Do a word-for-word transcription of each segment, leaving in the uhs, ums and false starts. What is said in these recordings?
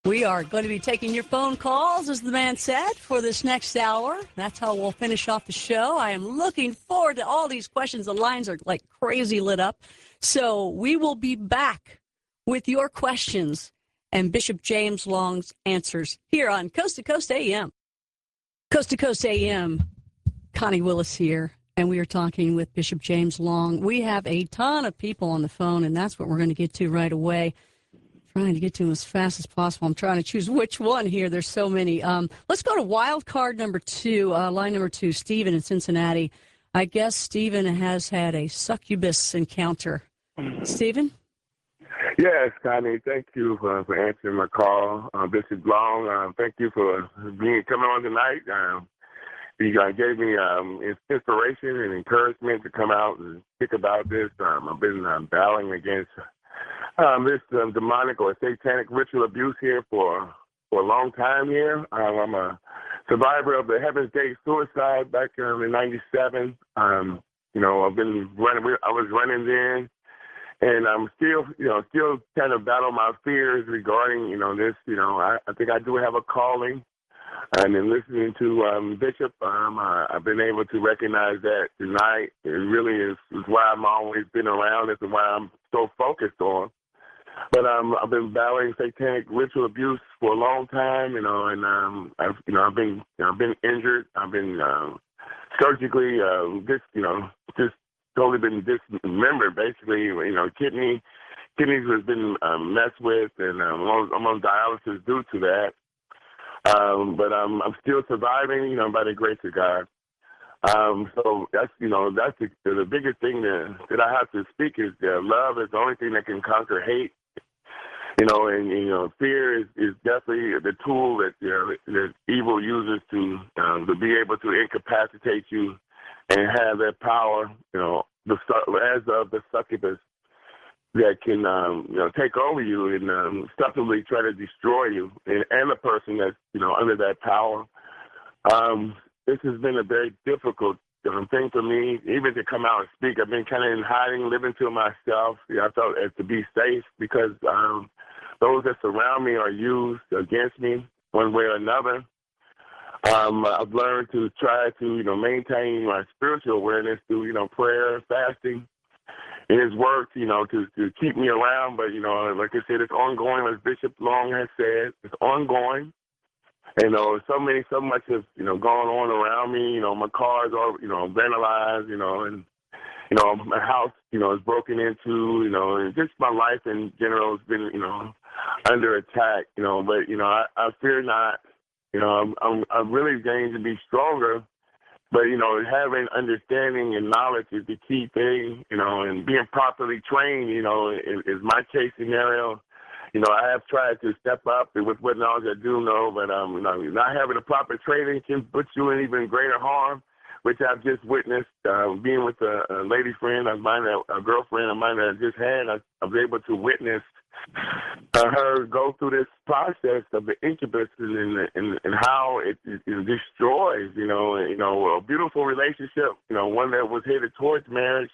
We are going to be taking your phone calls, as the man said, for this next hour. That's how we'll finish off the show. I am looking forward to all these questions. The lines are like crazy lit up. So we will be back with your questions and Bishop James Long's answers here on Coast to Coast A M. Coast to Coast A M, Connie Willis here, and we are talking with Bishop James Long. We have a ton of people on the phone, and that's what we're going to get to right away. Trying to get to them as fast as possible. I'm trying to choose which one here. There's so many. Um, let's go to wild card number two, uh, line number two, Stephen in Cincinnati. I guess Stephen has had a succubus encounter. Stephen? Yes, Connie, thank you for, for answering my call. Uh, Bishop Long, uh, thank you for being coming on tonight. Um, you guys gave me um, inspiration and encouragement to come out and speak about this. Um, I've been um, battling against Um, this um, demonic or satanic ritual abuse here for for a long time here. Um, I'm a survivor of the Heaven's Gate suicide back um, in ninety-seven. Um, you know, I've been running. I was running then, and I'm still, you know, still kind of battle my fears regarding, you know, this. You know, I, I think I do have a calling. And in listening to um, Bishop, um, uh, I've been able to recognize that tonight. It really is, is why I've always been around. It's why I'm so focused on. But um, I've been battling satanic ritual abuse for a long time, you know, and um, I've, you know, I've been, you know, I've been injured. I've been um, surgically, uh, just, you know, just totally been dismembered, basically. You know, kidney, kidneys has been um, messed with, and um, I'm, on, I'm on dialysis due to that. Um, but um, I'm still surviving, you know, by the grace of God. Um, so that's, you know, that's the, the biggest thing that, that I have to speak is that love is the only thing that can conquer hate. You know, and, you know, fear is, is definitely the tool that, you know, that evil uses to um, to be able to incapacitate you and have that power, you know, the, as of the succubus that can, um, you know, take over you and um, subtly try to destroy you and, and the person that's, you know, under that power. Um, this has been a very difficult um, thing for me, even to come out and speak. I've been kind of in hiding, living to myself. You know, I felt it to be safe because um, those that surround me are used against me one way or another. Um, I've learned to try to, you know, maintain my spiritual awareness through, you know, prayer, fasting. It has worked, you know, to, to keep me around. But, you know, like I said, it's ongoing, as Bishop Long has said. It's ongoing. You know, so many, so much is, you know, going on around me. You know, my cars are, you know, vandalized, you know, and, you know, my house, you know, is broken into, you know, and just my life in general has been, you know, under attack, you know. But, you know, I, I fear not. You know, I'm, I'm, I'm really going to be stronger. But, you know, having understanding and knowledge is the key thing, you know, and being properly trained, you know, is, is my case scenario. You know, I have tried to step up with what knowledge I do know, but um, you know, not having the proper training can put you in even greater harm, which I've just witnessed. Uh, being with a, a lady friend of mine, a, a girlfriend of mine that I just had, I, I was able to witness uh, her go through this process of the incubus and, and, and how it, it, it destroys, you know, you know, a beautiful relationship, you know, one that was headed towards marriage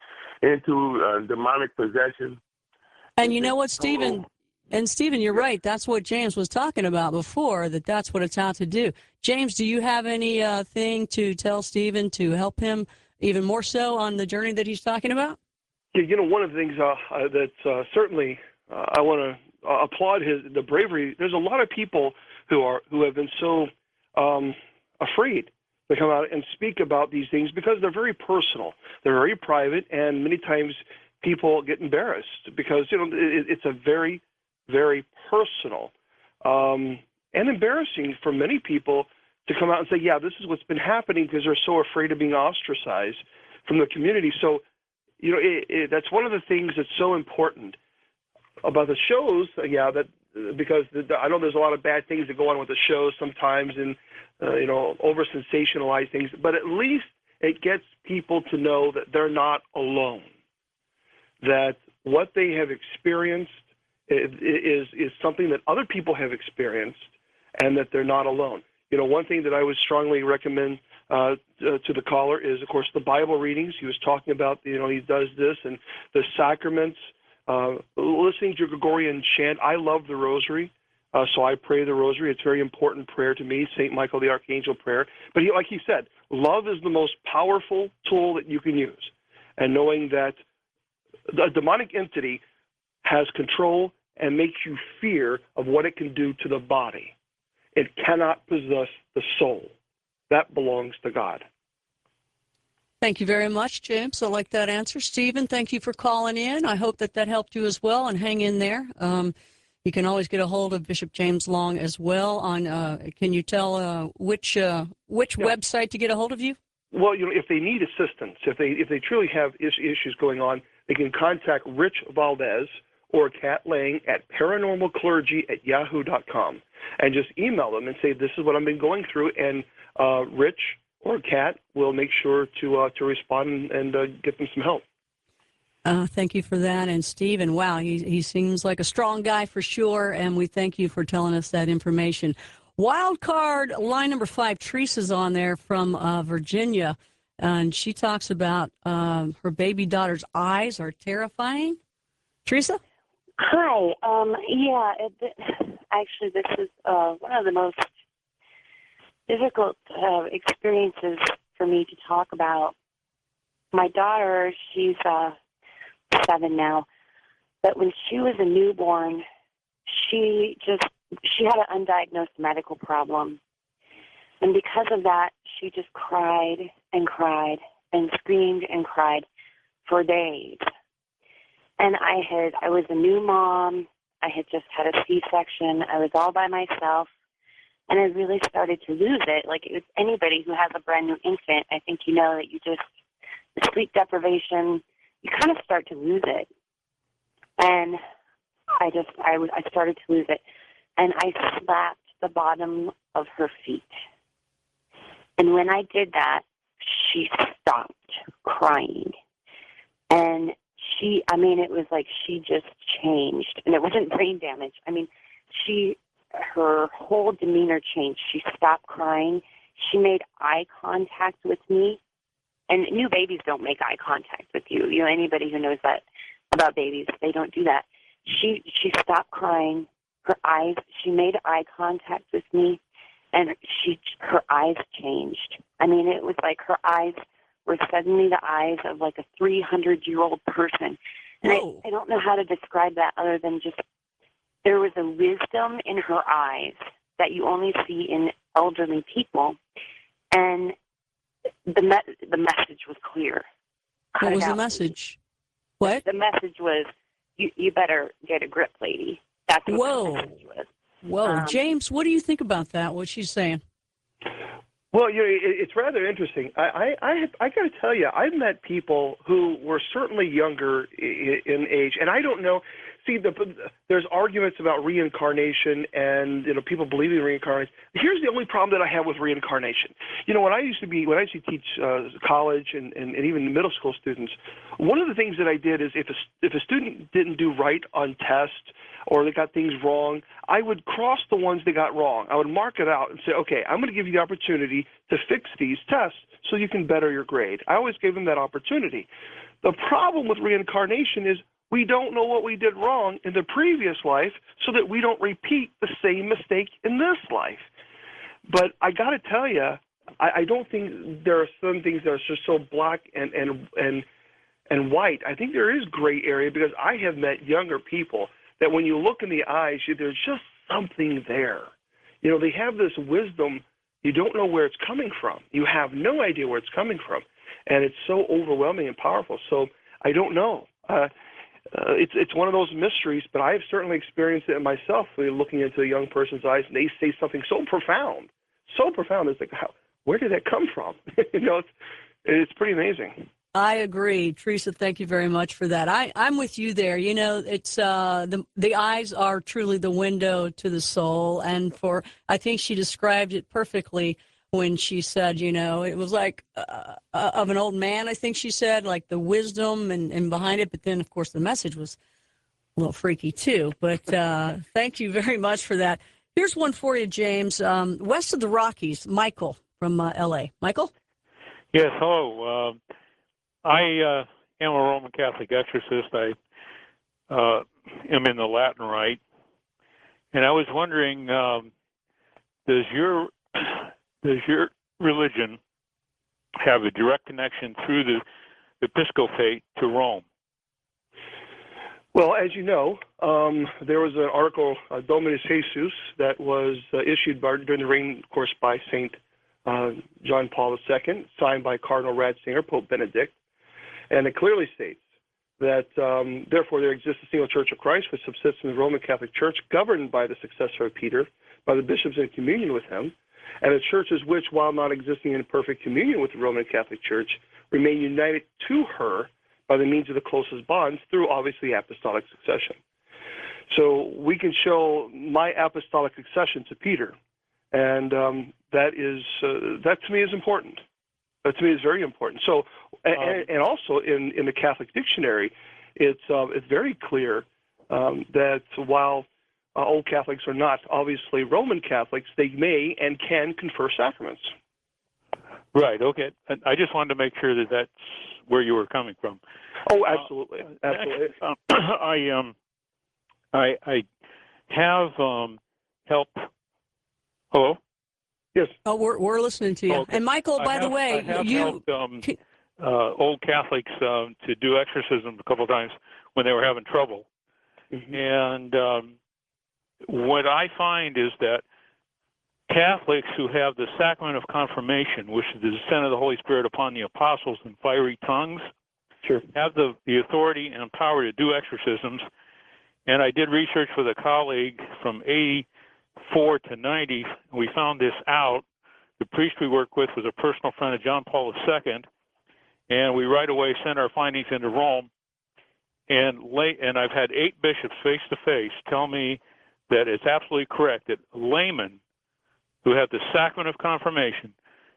into uh, demonic possession. And you know what, Stephen? And Stephen, you're right. That's what James was talking about before, that that's what it's out to do. James, do you have any uh, thing to tell Stephen to help him even more so on the journey that he's talking about? Yeah, you know, one of the things uh, uh, that uh, certainly uh, I want to uh, applaud his the bravery. There's a lot of people who are who have been so um, afraid to come out and speak about these things because they're very personal, they're very private, and many times people get embarrassed because, you know, it, it's a very very personal um, and embarrassing for many people to come out and say, yeah, this is what's been happening, because they're so afraid of being ostracized from the community. So, you know, it, it, that's one of the things that's so important about the shows, yeah, that because the, I know there's a lot of bad things that go on with the shows sometimes and, uh, you know, over-sensationalize things, but at least it gets people to know that they're not alone, that what they have experienced is is something that other people have experienced, and that they're not alone. You know, one thing that I would strongly recommend uh, to the caller is, of course, the Bible readings. He was talking about, you know, he does this, and the sacraments, uh, listening to Gregorian chant. I love the Rosary. Uh, so I pray the rosary. It's a very important prayer to me, Saint Michael the Archangel prayer. But he, like he said, love is the most powerful tool that you can use. And knowing that the demonic entity has control and makes you fear of what it can do to the body. It cannot possess the soul. That belongs to God. Thank you very much, James. I like that answer. Stephen, thank you for calling in. I hope that that helped you as well, and hang in there. Um, you can always get a hold of Bishop James Long as well. On uh, can you tell uh, which uh, which Yeah. website to get a hold of you? Well, you know, if they need assistance, if they if they truly have is- issues going on, they can contact Rich Valdez or Kat Lang at paranormal clergy at yahoo dot com, and just email them and say, this is what I've been going through, and uh, Rich or Kat will make sure to uh, to respond and, and uh, get them some help. Uh, thank you for that. And Stephen, wow, he, he seems like a strong guy for sure, and we thank you for telling us that information. Wild card, line number five, Teresa's on there from uh, Virginia, and she talks about um, her baby daughter's eyes are terrifying. Teresa? Hi. Um, yeah, it, actually, this is uh, one of the most difficult uh, experiences for me to talk about. My daughter, she's uh, seven now, but when she was a newborn, she just she had an undiagnosed medical problem, and because of that, she just cried and cried and screamed and cried for days. And I had I was a new mom. I had just had a C-section. I was all by myself. And I really started to lose it. Like, it was anybody who has a brand new infant, I think you know that you just, the sleep deprivation, you kind of start to lose it. And I just, I, was, I started to lose it. And I slapped the bottom of her feet. And when I did that, she stopped crying. And she, I mean, it was like she just changed. And it wasn't brain damage. I mean, she... her whole demeanor changed. She stopped crying. She made eye contact with me. And new babies don't make eye contact with you. You know, anybody who knows that about babies, they don't do that. She she stopped crying. Her eyes, she made eye contact with me, and she her eyes changed. I mean, it was like her eyes were suddenly the eyes of like a three hundred year old person. And I, I don't know how to describe that other than just there was a wisdom in her eyes that you only see in elderly people, and the me- the message was clear. What was the message? What? The message was, you, you better get a grip, lady. That's what Whoa. the message was. Whoa. Um, James, what do you think about that, what she's saying? Well, you know, it, it's rather interesting. I, I, I, have, I got to tell you, I've met people who were certainly younger in, in age, and I don't know. See, the, there's arguments about reincarnation, and you know, people believing in reincarnation. Here's the only problem that I have with reincarnation. You know, when I used to be, when I used to teach uh, college and, and, and even middle school students, one of the things that I did is if a, if a student didn't do right on tests or they got things wrong, I would cross the ones they got wrong. I would mark it out and say, okay, I'm going to give you the opportunity to fix these tests so you can better your grade. I always gave them that opportunity. The problem with reincarnation is we don't know what we did wrong in the previous life so that we don't repeat the same mistake in this life. But I got to tell you, I, I don't think there are some things that are just so black and, and, and, and white. I think there is gray area because I have met younger people that when you look in the eyes, you, there's just something there. You know, they have this wisdom. You don't know where it's coming from. You have no idea where it's coming from. And it's so overwhelming and powerful. So I don't know. Uh, uh, it's it's one of those mysteries, but I have certainly experienced it myself, looking into a young person's eyes, and they say something so profound, so profound. It's like, how, where did that come from? you know, it's, it's pretty amazing. I agree. Teresa, thank you very much for that. I, I'm with you there. You know, it's uh, the the eyes are truly the window to the soul. And for, I think she described it perfectly when she said, you know, it was like uh, uh, of an old man, I think she said, like the wisdom and, and behind it. But then, of course, the message was a little freaky, too. But uh, thank you very much for that. Here's one for you, James. Um, west of the Rockies, Michael from uh, L A. Michael? Yes, hello. Uh, I uh, am a Roman Catholic exorcist. I uh, am in the Latin Rite, And I was wondering, um, does your does your religion have a direct connection through the episcopate to Rome? Well, as you know, um, there was an article, uh, Dominus Jesus, that was uh, issued by, during the reign, of course, by Saint uh, John Paul the Second, signed by Cardinal Ratzinger, Pope Benedict, and it clearly states that, um, therefore, there exists a single Church of Christ which subsists in the Roman Catholic Church, governed by the successor of Peter, by the bishops in communion with him, and the churches which, while not existing in perfect communion with the Roman Catholic Church, remain united to her by the means of the closest bonds through, obviously, apostolic succession. So we can show my apostolic succession to Peter, and um, that is uh, that to me is important. That to me is very important. So, and, um, and also in, in the Catholic dictionary, it's uh, it's very clear um, that while uh, old Catholics are not obviously Roman Catholics, they may and can confer sacraments. Right. Okay. I just wanted to make sure that that's where you were coming from. Oh, absolutely, uh, absolutely. Um, I um, I I have um helped. Hello. Yes. Oh, we're we're listening to you. Oh, okay. And Michael, by I have, the way, I have you helped um, uh, old Catholics um, to do exorcisms a couple of times when they were having trouble, mm-hmm. and um, what I find is that Catholics who have the sacrament of confirmation, which is the descent of the Holy Spirit upon the apostles in fiery tongues, sure. have the, the authority and power to do exorcisms. And I did research with a colleague from eighty-four to ninety. We found this out. The priest we worked with was a personal friend of John Paul the Second, and we right away sent our findings into Rome. And late, and I've had eight bishops face to face tell me that it's absolutely correct that laymen who have the sacrament of confirmation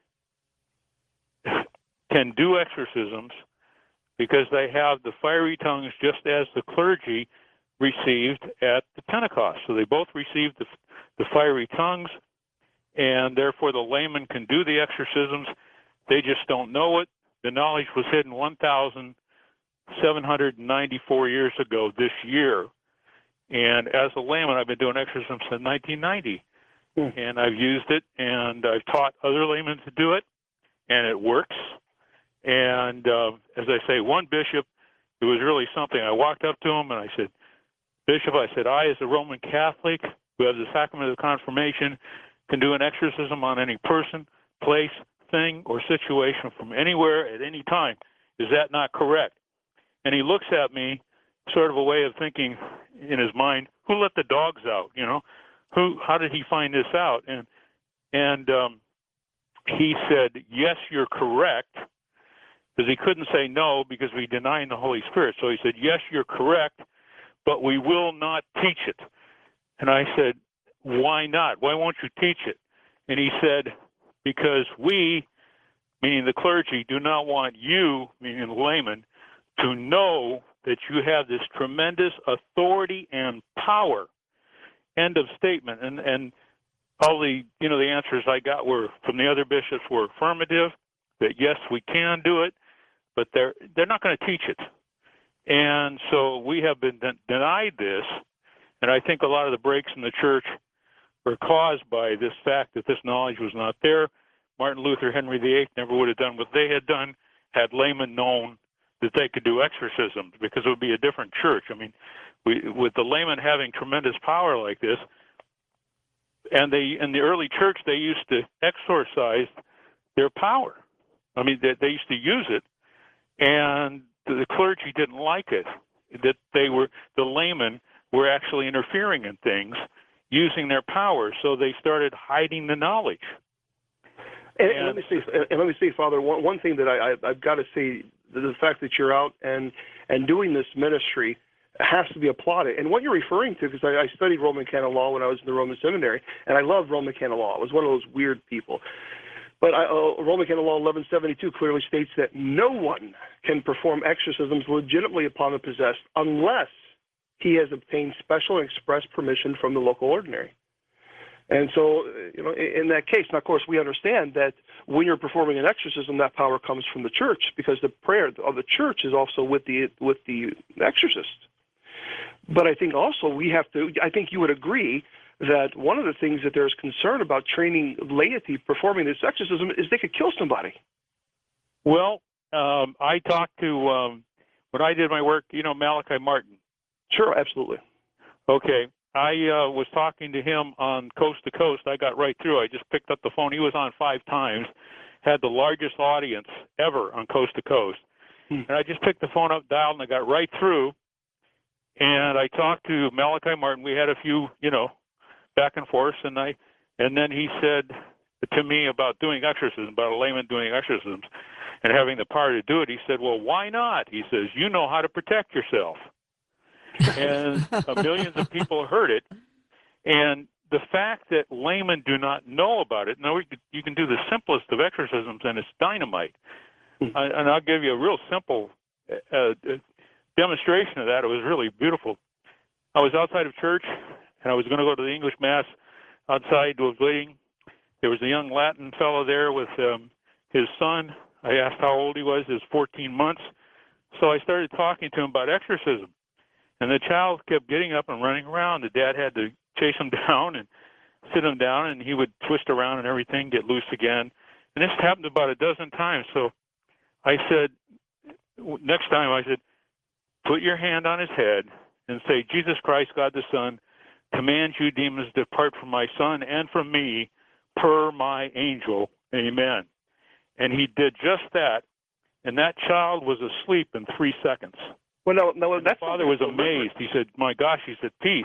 can do exorcisms because they have the fiery tongues just as the clergy received at the Pentecost. So they both received the, the fiery tongues, and therefore the layman can do the exorcisms. They just don't know it. The knowledge was hidden one thousand seven hundred ninety-four years ago this year. And as a layman, I've been doing exorcisms since nineteen ninety. And I've used it, and I've taught other laymen to do it, and it works. And uh, as I say, one bishop, it was really something. I walked up to him, and I said, Bishop, I said, I, as a Roman Catholic who has the sacrament of confirmation, can do an exorcism on any person, place, thing, or situation from anywhere at any time. Is that not correct? And he looks at me, sort of a way of thinking in his mind, who let the dogs out, you know? Who? How did he find this out? And and um, he said, yes, you're correct, because he couldn't say no because we deny the Holy Spirit. So he said, yes, you're correct, but we will not teach it. And I said, why not? Why won't you teach it? And he said, because we, meaning the clergy, do not want you, meaning the layman, to know that you have this tremendous authority and power. End of statement. And and all the you know the answers I got were from the other bishops were affirmative, that yes, we can do it, but they're they're not going to teach it. And so we have been de- denied this, and I think a lot of the breaks in the church were caused by this fact that this knowledge was not there. Martin Luther, Henry the Eighth never would have done what they had done had laymen known that they could do exorcisms, because it would be a different church. I mean, we, with the laymen having tremendous power like this, and they in the early church they used to exorcise their power. I mean, they, they used to use it, and the clergy didn't like it. That they were the laymen were actually interfering in things, using their power. So they started hiding the knowledge. And, and let me say, and let me say, Father, one, one thing that I, I, I've got to say, the, the fact that you're out and and doing this ministry has to be applauded. And what you're referring to, because I, I studied Roman canon law when I was in the Roman seminary, and I loved Roman canon law. I was one of those weird people. But I, uh, Roman canon law eleven seventy-two clearly states that no one can perform exorcisms legitimately upon the possessed unless he has obtained special and express permission from the local ordinary. And so, you know, in that case, now, of course, we understand that when you're performing an exorcism, that power comes from the church, because the prayer of the church is also with the with the exorcist. But I think also we have to, I think you would agree that one of the things that there's concern about training laity performing this exorcism is they could kill somebody. Well, um, I talked to, um, when I did my work, you know, Malachi Martin. Sure, absolutely. Okay. I uh, was talking to him on Coast to Coast. I got right through. I just picked up the phone. He was on five times, had the largest audience ever on Coast to Coast. Hmm. And I just picked the phone up, dialed, and I got right through. And I talked to Malachi Martin. We had a few, you know, back and forth. And I, and then he said to me about doing exorcisms, about a layman doing exorcisms and having the power to do it. He said, well, why not? He says, you know how to protect yourself. And millions of people heard it. And the fact that laymen do not know about it, now we could, you can do the simplest of exorcisms, and it's dynamite. Mm-hmm. I, and I'll give you a real simple uh, demonstration of that. It was really beautiful. I was outside of church, and I was going to go to the English Mass outside. I was waiting. There was a young Latin fellow there with um, his son. I asked how old he was. He was fourteen months. So I started talking to him about exorcism. And the child kept getting up and running around. The dad had to chase him down and sit him down, and he would twist around and everything, get loose again. And this happened about a dozen times. So I said, next time I said, put your hand on his head and say, Jesus Christ, God the Son, command you demons depart from my son and from me per my angel. Amen. And he did just that, and that child was asleep in three seconds. Well, no, no, that father was amazed. He said, my gosh, he's at peace.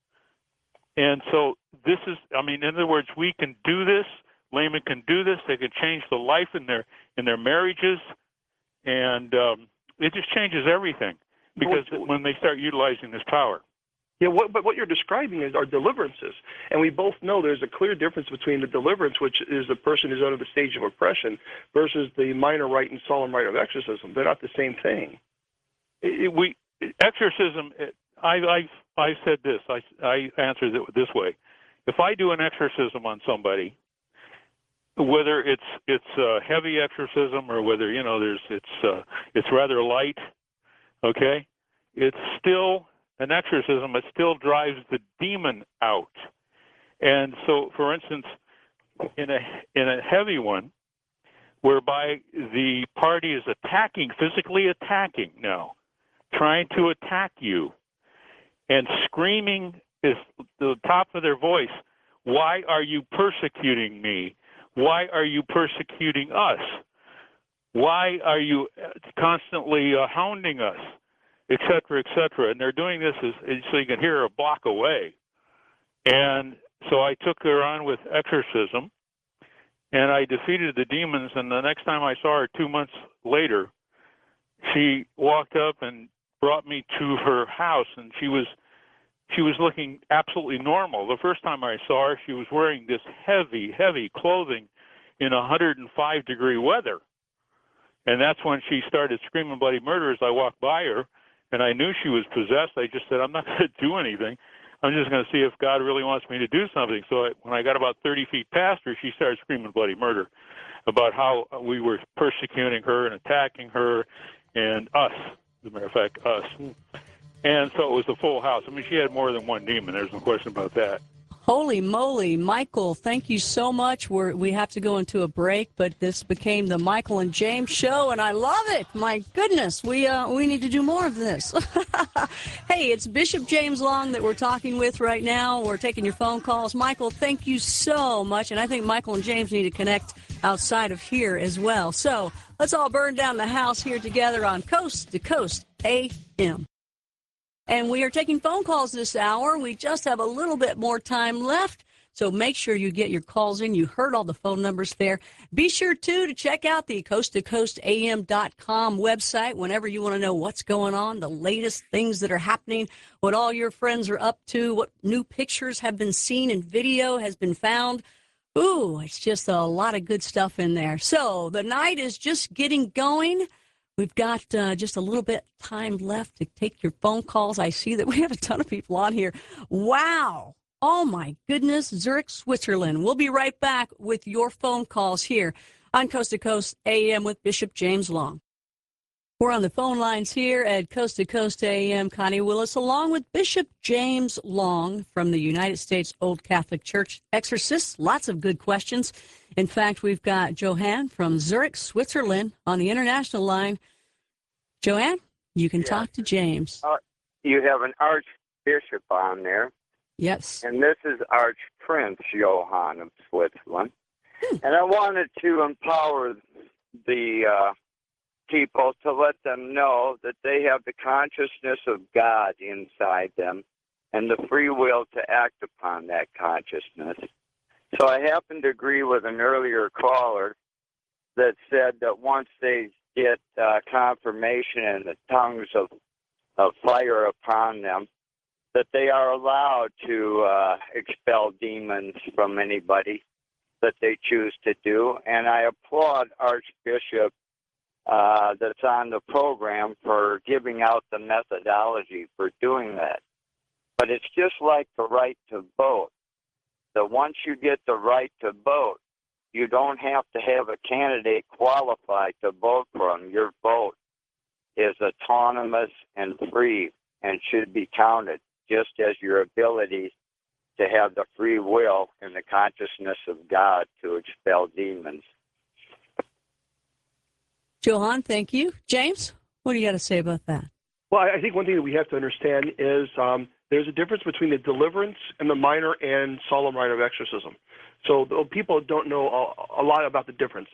And so this is, I mean, in other words, we can do this. Laymen can do this. They can change the life in their in their marriages. And um, it just changes everything because well, when they start utilizing this power. Yeah, what, but what you're describing is are deliverances. And we both know there's a clear difference between the deliverance, which is the person who's under the stage of oppression, versus the minor rite and solemn rite of exorcism. They're not the same thing. It, we exorcism. I I I said this. I I answered it this way. If I do an exorcism on somebody, whether it's it's a heavy exorcism or whether you know there's it's uh, it's rather light, okay, it's still an exorcism. It still drives the demon out. And so, for instance, in a in a heavy one, whereby the party is attacking, physically attacking now, trying to attack you, and screaming is the top of their voice, why are you persecuting me? Why are you persecuting us? Why are you constantly uh, hounding us? Et cetera, et cetera. And they're doing this as, so you can hear her a block away. And so I took her on with exorcism, and I defeated the demons. And the next time I saw her two months later, she walked up and brought me to her house, and she was she was looking absolutely normal. The first time I saw her, she was wearing this heavy, heavy clothing in one hundred five degree weather. And that's when she started screaming bloody murder as I walked by her. And I knew she was possessed. I just said, I'm not going to do anything. I'm just going to see if God really wants me to do something. So I, when I got about thirty feet past her, she started screaming bloody murder about how we were persecuting her and attacking her and us, as a matter of fact, us. And so it was a full house. I mean, she had more than one demon. There's no question about that. Holy moly, Michael, thank you so much. We're, we have to go into a break, but this became the Michael and James show, and I love it. My goodness, we uh, we need to do more of this. Hey, it's Bishop James Long that we're talking with right now. We're taking your phone calls. Michael, thank you so much, and I think Michael and James need to connect outside of here as well. So let's all burn down the house here together on Coast to Coast A M. And we are taking phone calls this hour. We just have a little bit more time left, so make sure you get your calls in. You heard all the phone numbers there. Be sure, too, to check out the coast to coast a m dot com website whenever you want to know what's going on, the latest things that are happening, what all your friends are up to, what new pictures have been seen and video has been found. Ooh, it's just a lot of good stuff in there. So the night is just getting going. We've got uh, just a little bit time left to take your phone calls. I see that we have a ton of people on here. Wow. Oh, my goodness. Zurich, Switzerland. We'll be right back with your phone calls here on Coast to Coast A M with Bishop James Long. We're on the phone lines here at Coast to Coast A M. Connie Willis, along with Bishop James Long from the United States Old Catholic Church exorcist. Lots of good questions. In fact, we've got Johann from Zurich, Switzerland on the international line. Johann, you can yes. talk to James. Uh, you have an archbishop on there. Yes. And this is Archprince Johann of Switzerland. Hmm. And I wanted to empower the uh, people to let them know that they have the consciousness of God inside them and the free will to act upon that consciousness. So I happen to agree with an earlier caller that said that once they get uh, confirmation in the tongues of, of fire upon them, that they are allowed to uh, expel demons from anybody that they choose to do. And I applaud Archbishop uh, that's on the program for giving out the methodology for doing that. But it's just like the right to vote. That once you get the right to vote, you don't have to have a candidate qualified to vote for them. Your vote is autonomous and free and should be counted, just as your ability to have the free will and the consciousness of God to expel demons. Johann, thank you. James, what do you got to say about that? Well, I think one thing that we have to understand is um, there's a difference between the deliverance and the minor and solemn rite of exorcism. So people don't know a, a lot about the difference.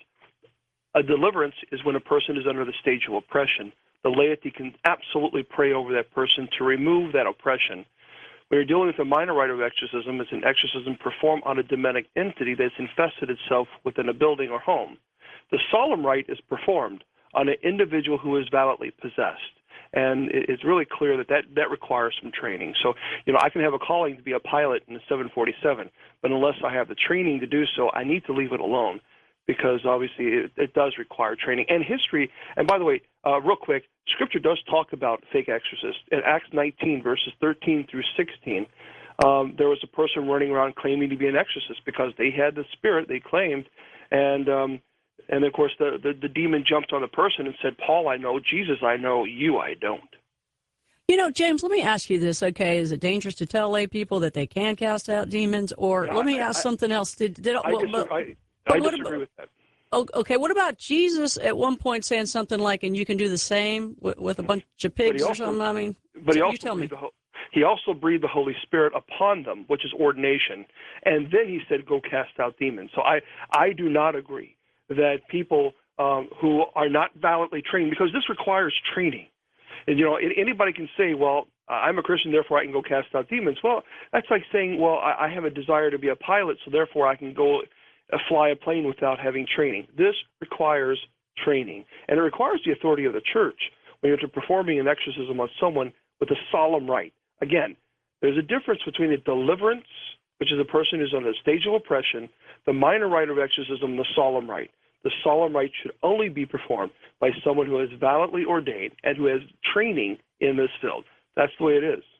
A deliverance is when a person is under the stage of oppression. The laity can absolutely pray over that person to remove that oppression. When you're dealing with a minor rite of exorcism, it's an exorcism performed on a demonic entity that's infested itself within a building or home. The solemn rite is performed on an individual who is validly possessed. And it's really clear that, that that requires some training. So, you know, I can have a calling to be a pilot in the seven forty-seven, but unless I have the training to do so, I need to leave it alone, because obviously it, it does require training. And history, and by the way, uh, real quick, Scripture does talk about fake exorcists. In Acts nineteen, verses thirteen through sixteen, um, there was a person running around claiming to be an exorcist because they had the spirit, they claimed, and um, and of course the, the, the demon jumped on the person and said, Paul, I know, Jesus, I know, you, I don't. You know, James, let me ask you this, okay? Is it dangerous to tell lay people that they can cast out demons? Or Yeah, let me I, ask I, something else. Did, did, I, well, disagree, but, I, but I what disagree about, with that. Okay, what about Jesus at one point saying something like, and you can do the same with, with a bunch of pigs also, or something? I mean, but he you also tell me. The, he also breathed the Holy Spirit upon them, which is ordination. And then he said, go cast out demons. So I, I do not agree that people um, who are not validly trained, because this requires training. And, you know, anybody can say, well, I'm a Christian, therefore I can go cast out demons. Well, that's like saying, well, I have a desire to be a pilot, so therefore I can go fly a plane without having training. This requires training, and it requires the authority of the church when you're performing an exorcism on someone with a solemn rite. Again, there's a difference between a deliverance, which is a person who's on a stage of oppression, the minor rite of exorcism, the solemn rite. The solemn rite should only be performed by someone who is validly ordained and who has training in this field. That's the way it is.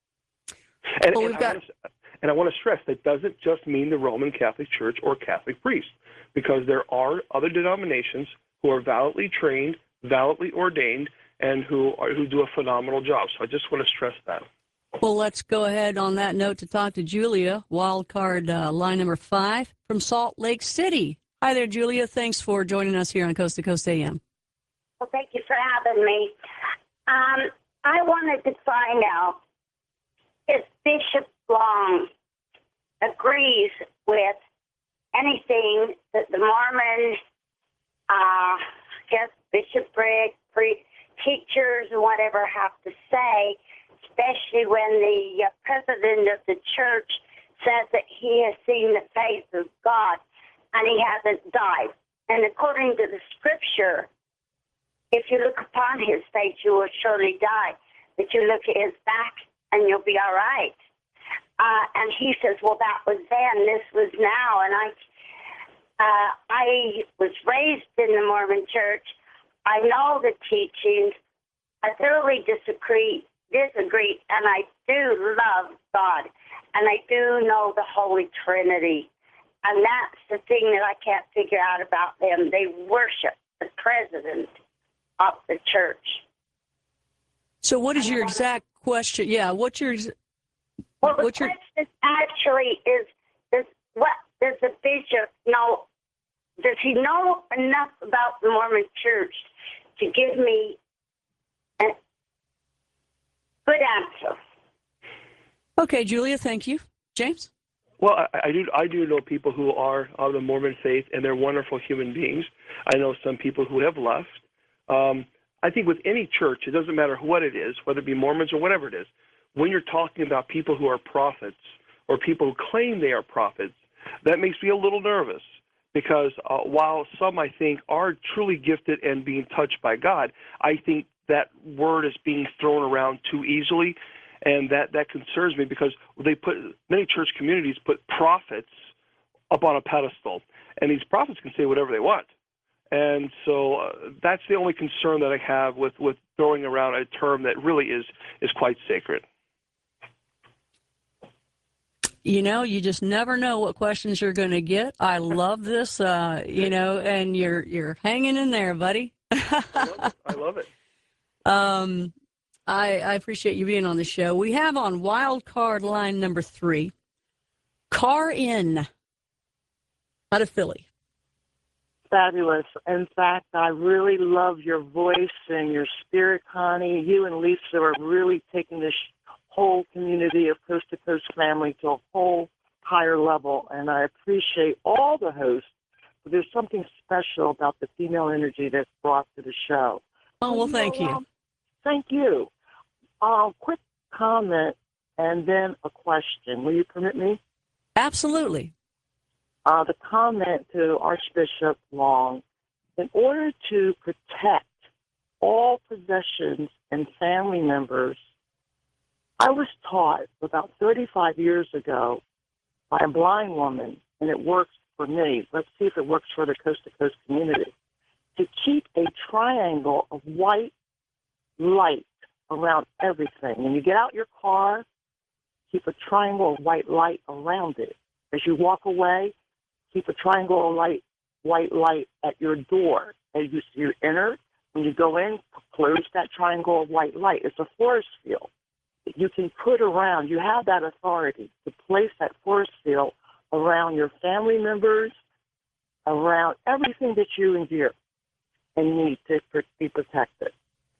And, well, and we've got... I And I want to stress that doesn't just mean the Roman Catholic Church or Catholic priests, because there are other denominations who are validly trained, validly ordained, and who are, who do a phenomenal job. So I just want to stress that. Well, let's go ahead on that note to talk to Julia, wild card uh, line number five from Salt Lake City. Hi there, Julia. Thanks for joining us here on Coast to Coast A M. Well, thank you for having me. Um, I wanted to find out if Bishop Long agrees with anything that the Mormon, uh, I guess, bishopric, pre- teachers, and whatever have to say, especially when the uh, president of the church says that he has seen the face of God and he hasn't died. And according to the scripture, if you look upon his face, you will surely die. But you look at his back and you'll be all right. Uh, and he says, well, that was then, this was now. And I uh, I was raised in the Mormon church. I know the teachings. I thoroughly disagree, disagree, and I do love God. And I do know the Holy Trinity. And that's the thing that I can't figure out about them. They worship the president of the church. So what is your exact question? Yeah, what's your ex- Well, the what's your question actually is, does what does the bishop know? Does he know enough about the Mormon Church to give me a good answer? Okay, Julia, thank you. James? Well, I, I do I do know people who are of the Mormon faith, and they're wonderful human beings. I know some people who have left. Um, I think with any church, it doesn't matter what it is, whether it be Mormons or whatever it is, when you're talking about people who are prophets or people who claim they are prophets, that makes me a little nervous because uh, while some, I think, are truly gifted and being touched by God, I think that word is being thrown around too easily, and that, that concerns me because they put many church communities put prophets up on a pedestal, and these prophets can say whatever they want. And so uh, that's the only concern that I have with, with throwing around a term that really is is quite sacred. You know, you just never know what questions you're going to get. I love this, uh, you know, and you're you're hanging in there, buddy. I love it. I love it. Um, I, I appreciate you being on the show. We have on wild card line number three, Car In, out of Philly. Fabulous. In fact, I really love your voice and your spirit, Connie. You and Lisa are really taking this whole community of Coast to Coast family to a whole higher level, and I appreciate all the hosts. But there's something special about the female energy that's brought to the show. Oh, well, thank you. Um, thank you. Uh, quick comment and then a question. Will you permit me? Absolutely. Uh, the comment to Archbishop Long, in order to protect all possessions and family members, I was taught about thirty-five years ago by a blind woman, and it works for me. Let's see if it works for the Coast to Coast community, to keep a triangle of white light around everything. When you get out your car, keep a triangle of white light around it. As you walk away, keep a triangle of light, white light at your door. As you, you enter, when you go in, close that triangle of white light. It's a force field that you can put around. You have that authority to place that force field around your family members, around everything that you endure and need to be protected.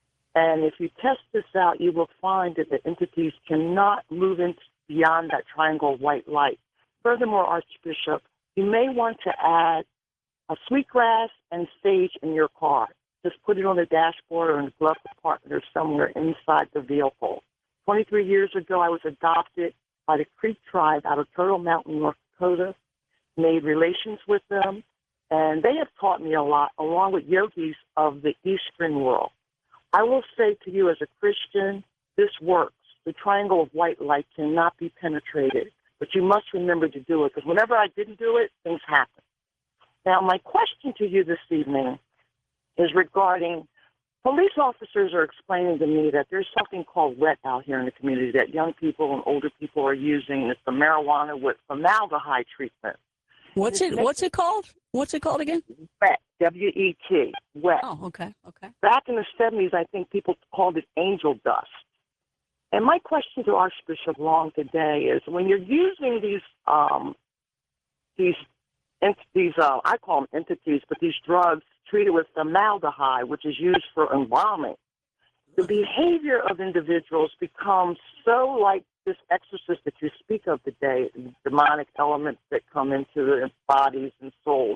And if you test this out, you will find that the entities cannot move in beyond that triangle of white light. Furthermore, Archbishop, you may want to add a sweetgrass and sage in your car. Just put it on the dashboard or in the glove compartment or somewhere inside the vehicle. twenty-three years ago, I was adopted by the Creek tribe out of Turtle Mountain, North Dakota, made relations with them, and they have taught me a lot, along with yogis of the Eastern world. I will say to you as a Christian, this works. The triangle of white light cannot be penetrated, but you must remember to do it, because whenever I didn't do it, things happen. Now, my question to you this evening is regarding police officers are explaining to me that there's something called wet out here in the community that young people and older people are using. It's the marijuana with formaldehyde treatment. What's it? What's it called? What's it called again? Wet, W E T, wet. Oh, okay, okay. Back in the seventies, I think people called it angel dust. And my question to Archbishop Long today is, when you're using these um, these these uh, I call them entities, but these drugs treated with formaldehyde, which is used for embalming, the behavior of individuals becomes so like this exorcist that you speak of today, demonic elements that come into their bodies and souls.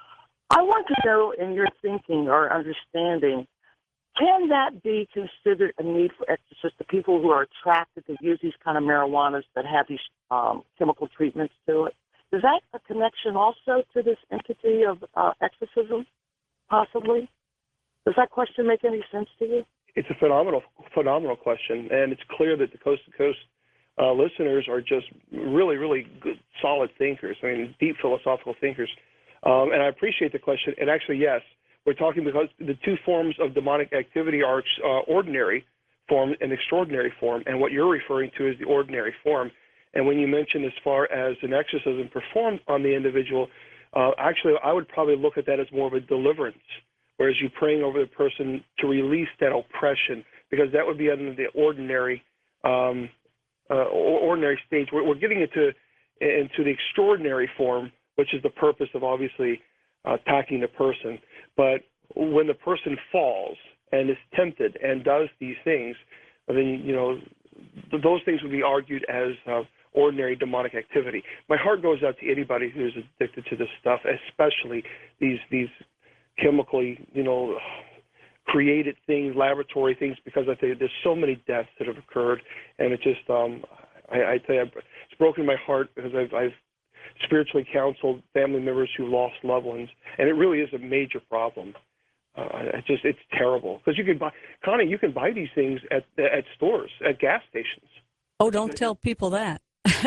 I want to know, in your thinking or understanding, can that be considered a need for exorcists, the people who are attracted to use these kind of marijuanas that have these um, chemical treatments to it? Is that a connection also to this entity of uh, exorcism, possibly? Does that question make any sense to you? It's a phenomenal, phenomenal question, and it's clear that the Coast to Coast uh, listeners are just really, really good, solid thinkers. I mean, deep philosophical thinkers. Um, and I appreciate the question. And actually, yes, we're talking because the two forms of demonic activity are uh, ordinary form and extraordinary form, and what you're referring to is the ordinary form. And when you mention as far as an exorcism performed on the individual, uh, actually, I would probably look at that as more of a deliverance, whereas you're praying over the person to release that oppression, because that would be under the ordinary um, uh, ordinary stage. We're, we're getting into into the extraordinary form, which is the purpose of obviously uh, attacking the person. But when the person falls and is tempted and does these things, then, you know, th- those things would be argued as uh, ordinary demonic activity. My heart goes out to anybody who's addicted to this stuff, especially these these chemically, you know, created things, laboratory things, because I tell you, there's so many deaths that have occurred, and it just, um, I, I tell you, it's broken my heart because I've, I've spiritually counseled family members who lost loved ones, and it really is a major problem. Uh, it's just, it's terrible, because you can buy, Connie, you can buy these things at at stores, at gas stations. Oh, don't tell people that.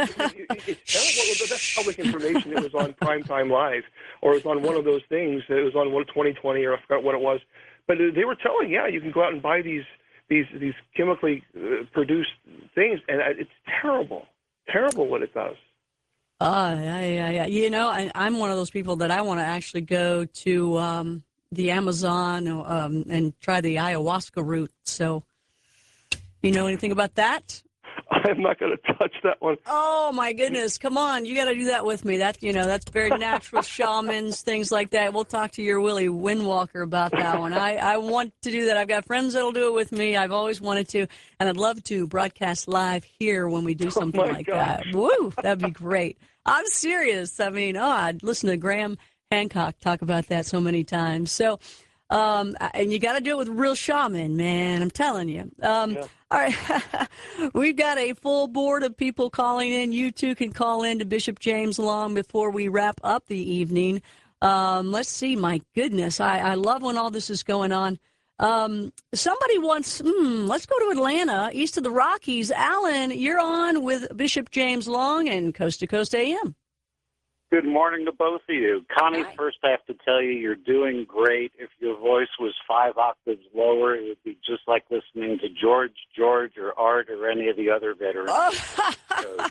It's terrible. That's public information. It was on Primetime Live, or it was on one of those things. It was on one twenty twenty, or I forgot what it was. But they were telling, yeah, you can go out and buy these these these chemically uh, produced things, and it's terrible, terrible what it does. Uh, yeah, yeah, yeah. You know, I, I'm one of those people that I want to actually go to um, the Amazon um, and try the ayahuasca route. So, you know anything about that? I'm not going to touch that one. Oh my goodness! Come on, you got to do that with me. That you know, that's very natural shamans, things like that. We'll talk to your Willie Windwalker about that one. I, I want to do that. I've got friends that'll do it with me. I've always wanted to, and I'd love to broadcast live here when we do something oh like gosh. that. Woo, that'd be great. I'm serious. I mean, oh, I'd listen to Graham Hancock talk about that so many times. So, um, and you got to do it with real shaman, man. I'm telling you. Um, Yeah. All right. We've got a full board of people calling in. You too can call in to Bishop James Long before we wrap up the evening. Um, let's see. My goodness. I, I love when all this is going on. Um, somebody wants, hmm, let's go to Atlanta, east of the Rockies. Alan, you're on with Bishop James Long and Coast to Coast A M. Good morning to both of you. Connie, Hi. first I have to tell you, you're doing great. If your voice was five octaves lower, it would be just like listening to George, George, or Art, or any of the other veterans. Oh.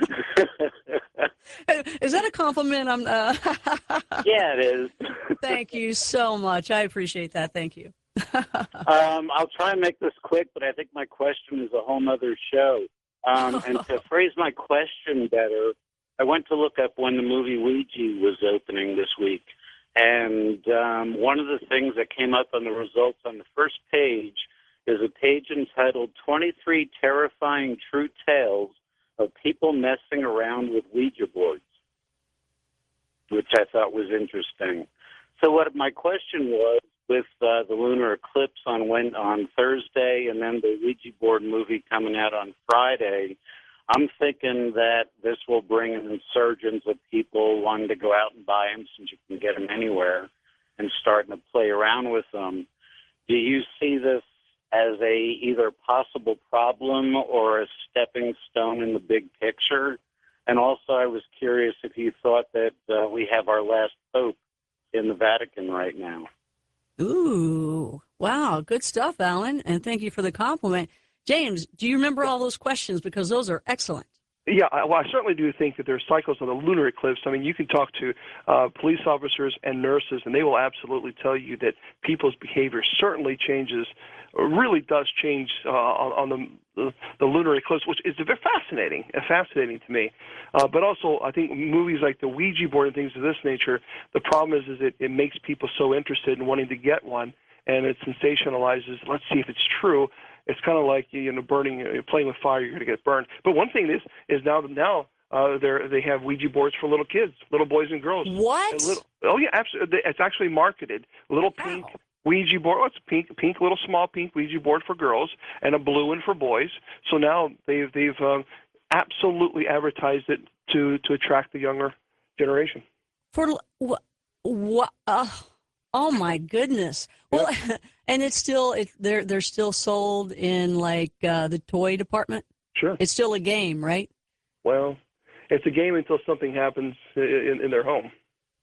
Is that a compliment? I'm. Uh... Yeah, it is. Thank you so much. I appreciate that. Thank you. um, I'll try and make this quick, but I think my question is a whole other show. Um, and to phrase my question better, I went to look up when the movie Ouija was opening this week, and um, one of the things that came up on the results on the first page is a page entitled twenty-three Terrifying True Tales of People Messing Around with Ouija Boards, which I thought was interesting. So what my question was, with uh, the lunar eclipse on when, on Thursday and then the Ouija board movie coming out on Friday, I'm thinking that this will bring an insurgence of people wanting to go out and buy them since you can get them anywhere and starting to play around with them. Do you see this as a either possible problem or a stepping stone in the big picture? And also I was curious if you thought that uh, we have our last pope in the Vatican right now. Ooh, wow. Good stuff, Alan. And thank you for the compliment. James, do you remember all those questions? Because those are excellent. Yeah, well, I certainly do think that there are cycles of the lunar eclipse. I mean, you can talk to uh, police officers and nurses, and they will absolutely tell you that people's behavior certainly changes, or really does change uh, on, on the, the the lunar eclipse, which is very fascinating, uh, fascinating to me. Uh, but also, I think movies like the Ouija board and things of this nature, the problem is, is it, it makes people so interested in wanting to get one, and it sensationalizes, let's see if it's true. It's kind of like, you know, burning, uh, playing with fire, you're going to get burned. But one thing is, is now, now uh, they they have Ouija boards for little kids, little boys and girls. What? Little, oh, yeah, absolutely. It's actually marketed. Little pink Wow. Ouija board. Oh, it's pink, pink, little small pink Ouija board for girls, and a blue one for boys. So now they've they've um, absolutely advertised it to to attract the younger generation. For what? What? Uh, oh my goodness! Well, and it's still it, they're they're still sold in like uh, the toy department. Sure. It's still a game, right? Well, it's a game until something happens in, in their home.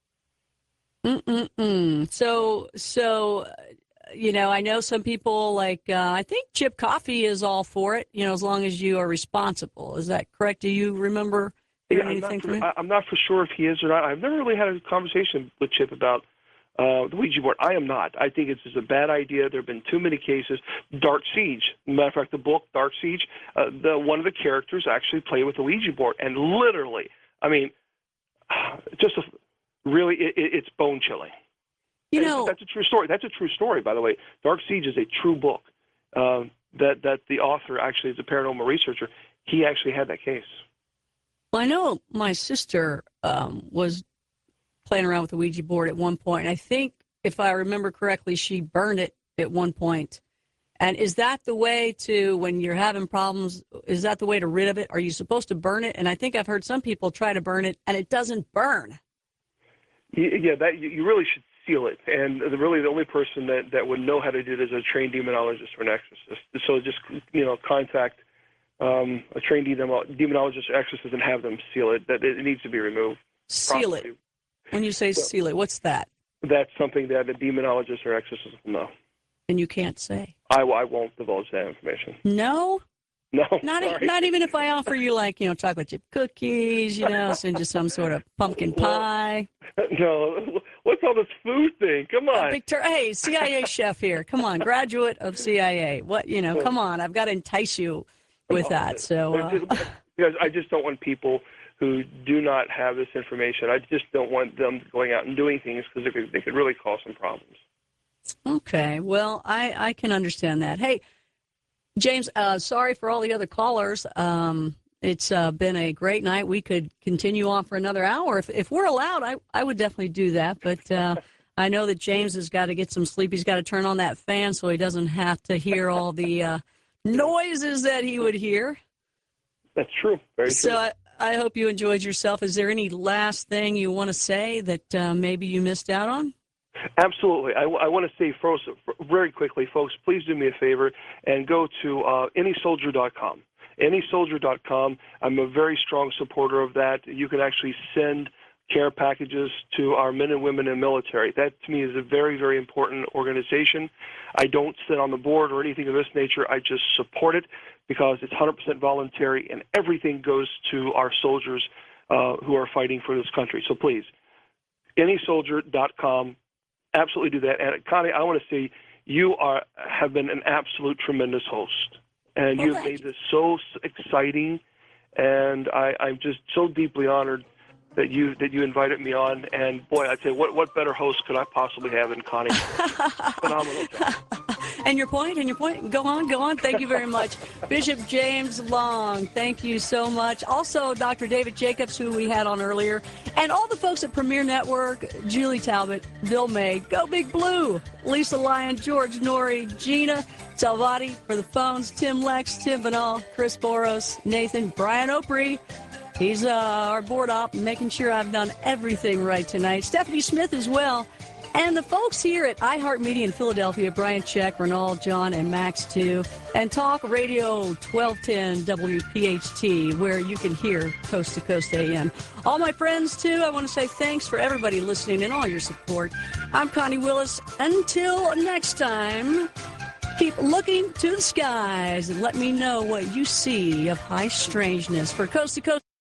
Mm-mm-mm. So, so, uh, you know, I know some people like, uh, I think Chip Coffey is all for it, you know, as long as you are responsible. Is that correct? Do you remember hearing Yeah, I'm, anything not from for, him? I- I'm not for sure if he is or not. I've never really had a conversation with Chip about uh, the Ouija board. I am not. I think it's just a bad idea. There have been too many cases. Dark Siege, as a matter of fact, the book Dark Siege, uh, the one of the characters actually played with the Ouija board, and literally, I mean, just a, really, it, it's bone chilling. You and know, that's a true story. That's a true story, by the way. Dark Siege is a true book. Um, that that the author actually is a paranormal researcher. He actually had that case. Well, I know my sister um, was playing around with the Ouija board at one point. I think, if I remember correctly, she burned it at one point. And is that the way to, when you're having problems, is that the way to rid of it? Are you supposed to burn it? And I think I've heard some people try to burn it, and it doesn't burn. Yeah, that you really should seal it. And the, really the only person that, that would know how to do it is a trained demonologist or an exorcist. So just, you know, contact um, a trained demonologist or exorcist and have them seal it. That it needs to be removed. Seal properly. it. When you say So, seal it, what's that? That's something that a demonologist or exorcist will know. And you can't say. I, I won't divulge that information. No? No, Not, e- sorry. not even if I offer you, like, you know, chocolate chip cookies, you know, send you some sort of pumpkin pie. No, what's all this food thing? Come on. Big tur- hey, C I A chef here. Come on, graduate of C I A. What, you know, come on. I've got to entice you with that. So, uh, Because I just don't want people who do not have this information. I just don't want them going out and doing things because they could, they could really cause some problems. okay. Well, I, I can understand that. Hey, James, uh, sorry for all the other callers. Um, it's uh, been a great night. We could continue on for another hour. If, if we're allowed, I, I would definitely do that. But uh, I know that James has got to get some sleep. He's got to turn on that fan so he doesn't have to hear all the uh, noises that he would hear. That's true. Very true. So I, I hope you enjoyed yourself. Is there any last thing you want to say that uh, maybe you missed out on? Absolutely. I, I want to say first, very quickly, folks, please do me a favor and go to uh, any soldier dot com. any soldier dot com. I'm a very strong supporter of that. You can actually send care packages to our men and women in the military. That, to me, is a very, very important organization. I don't sit on the board or anything of this nature. I just support it because it's one hundred percent voluntary, and everything goes to our soldiers uh, who are fighting for this country. So please, any soldier dot com. Absolutely do that. And Connie, I want to say you are have been an absolute tremendous host, and Well, you've thank made this so exciting. And I, I'm just so deeply honored that you that you invited me on. And boy, I'd say what what better host could I possibly have than Connie? Phenomenal job. And your point, and your point. Go on, go on. Thank you very much. Bishop James Long, thank you so much. Also, Doctor David Jacobs, who we had on earlier, and all the folks at Premier Network, Julie Talbot, Bill May, Go Big Blue, Lisa Lyon, George Norrie, Gina Salvati for the phones, Tim Lex, Tim Vanal, Chris Boros, Nathan, Brian Opry. He's uh, our board op, making sure I've done everything right tonight. Stephanie Smith as well. And the folks here at iHeartMedia in Philadelphia, Brian Check, Renald, John, and Max, too. And Talk Radio twelve ten W P H T, where you can hear Coast to Coast A M. All my friends, too, I want to say thanks for everybody listening and all your support. I'm Connie Willis. Until next time, keep looking to the skies and let me know what you see of high strangeness. For Coast to Coast